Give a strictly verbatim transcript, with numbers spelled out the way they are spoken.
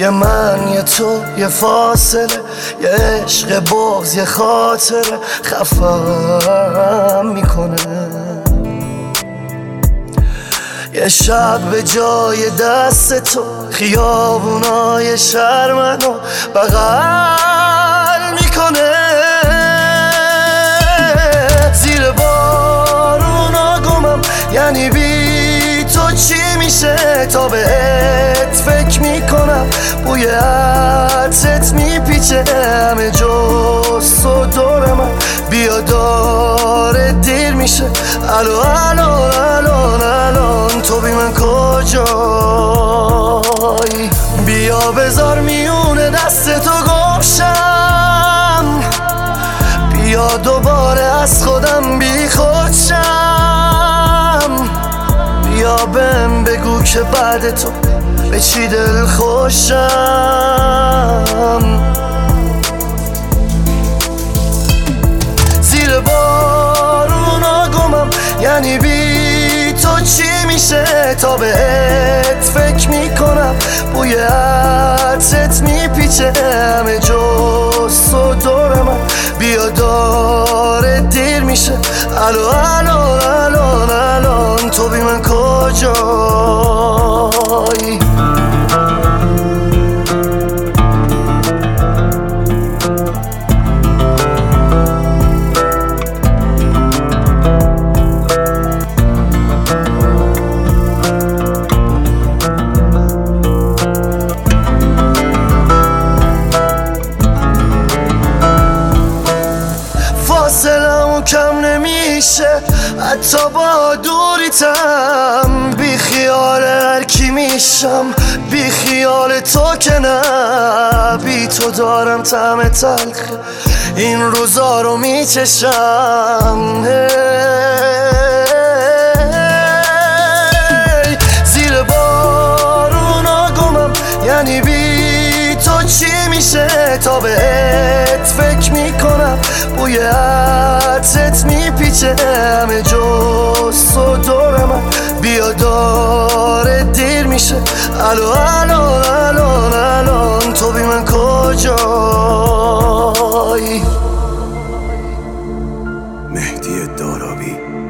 یه من یه تو یه فاصله، یه عشق بغض یه خاطره خفم میکنه. یه شب به جای دست تو خیابونای شهر منو بغل میکنه. زیر بارونا گمم، یعنی بی تو چی میشه؟ تا بهت فکر میکنم، بوی عطرت میپیچه همه جز تو دور من. بیا داره دیر میشه، الو الو الان الان تو بی من کجایی؟ بیا بذار میونه دست تو گمشم، بیا دوباره از خودم بی خودشم. بیا بهم بگو که بعد تو به چی دل خوشم. زیر بارونا گمم، یعنی بی تو چی میشه؟ تا بهت فکر میکنم، بوی عطرت میپیچه همه جز تو دور من. بیا داره دیر میشه، الو الو الان الان تو بی من کجایی؟ فاصلمو کم نمیشه حتی با دوریتم. بی خیال هر کی میشم، بی خیال تو که نه. بی تو دارم طعم تلخ این روزا رو میچشم. زیر بارونا گمم، یعنی بی تو چی میشه؟ تا بهت فکر میکنم، بوی عطرت میپیچه همه جز تو دور من. بیا داره دیر میشه، الو الو الان الان تو بی من کجایی؟ مهدی دارابی.